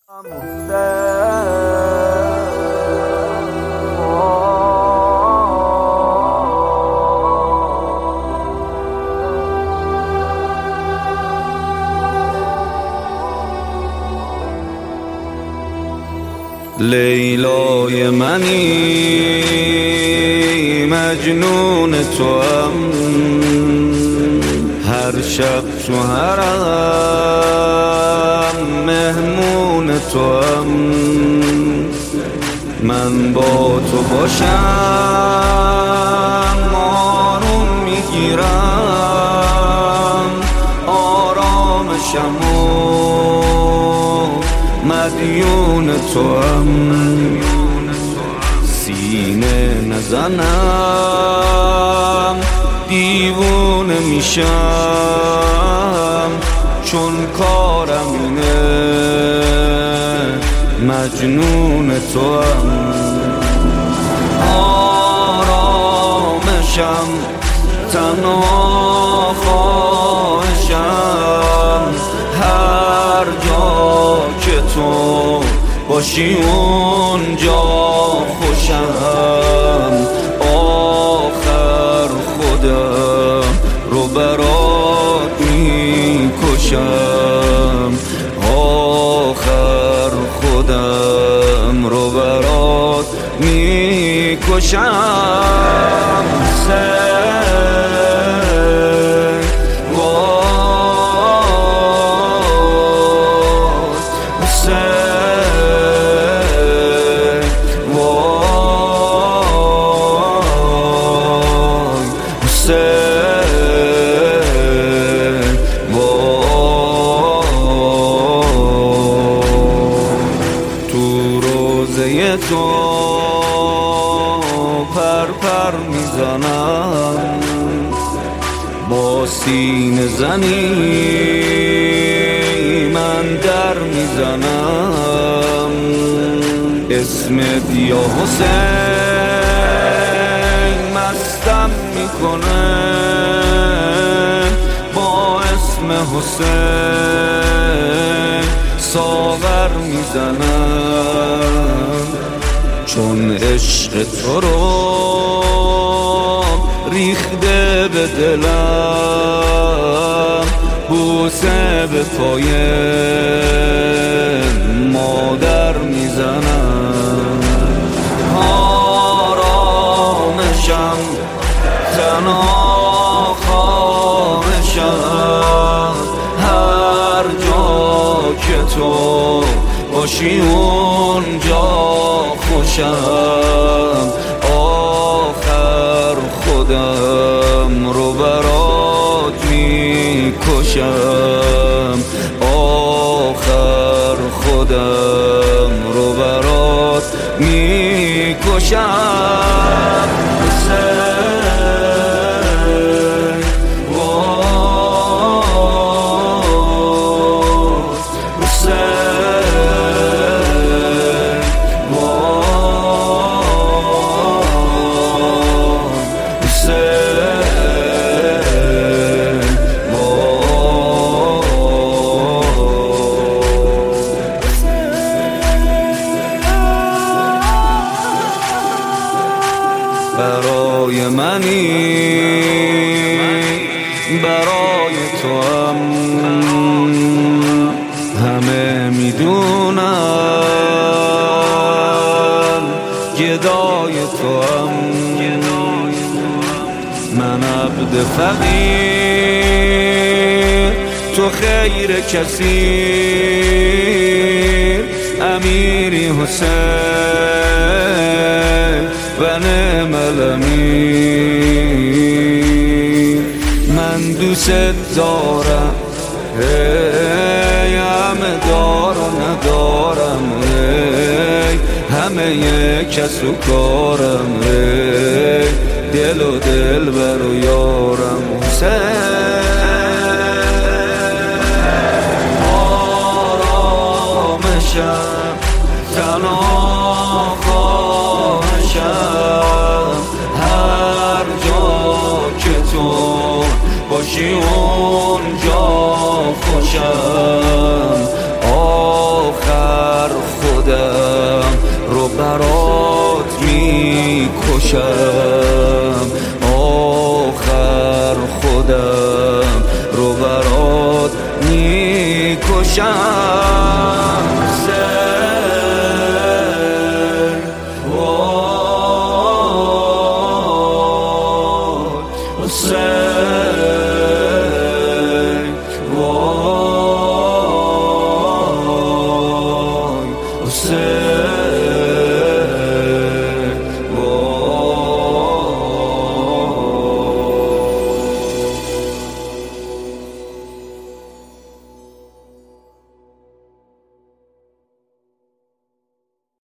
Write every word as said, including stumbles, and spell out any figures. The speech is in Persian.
لیلای منی مجنون تو هم، هر شب تو حرم مهمون تو هم. من با تو باشم آروم میگیرم، آرامشم و مدیون تو هم. سینه نزنم دیوونه میشم، چون کارم اینه مجنون تو هم. آرامشم تنها خواهشم، هر جا که تو باشی اونجا خوشم. آخر خودم رو برات میکشم، آخر خودم رو برات میکشم. تو پر پر میزنم، با سینه زنی من در میزنم. اسمت یا حسین مستم میکنه، با اسم حسین ساغر میزنم. چون عشق تو رو ریخته به دلم، بوسه به پای مادر میزنم. آرامشم تنها خواهشم، هر جا که تو باشی اونجا خوشم. آخر خودم رو برات میکشم، آخر خودم رو برات میکشم. برای منی برای تو هم، همه میدونن گدای تو هم. من عبد فقیر تو خیر کسی، امیری حسین و نعم الامیر. من دوست دارم ای همه دار و ندارم، ای همه کس و کارم، ای دل و دل بر و یارم حسین. آرامشم تنها خواهشم، هر جا که تو باشی اونجا خوشم. آخر باشم، آخر خودم رو برات میکشم. حسین